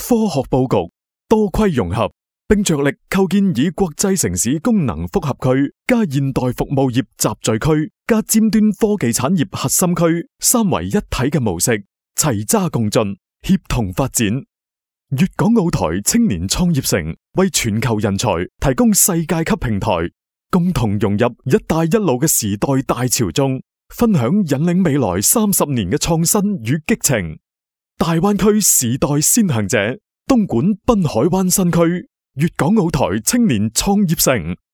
科學佈局，多規融合，並着力構建以國際城市功能複合區加現代服務業集聚區加尖端科技產業核心區三為一體嘅模式，齊揸共進，協同發展。粵港澳台青年創業城為全球人才提供世界級平台，共同融入一帶一路嘅時代大潮中，分享引領未來30年嘅創新與激情。大灣區時代先行者，東莞濱海灣新區，粵港澳台青年創業城。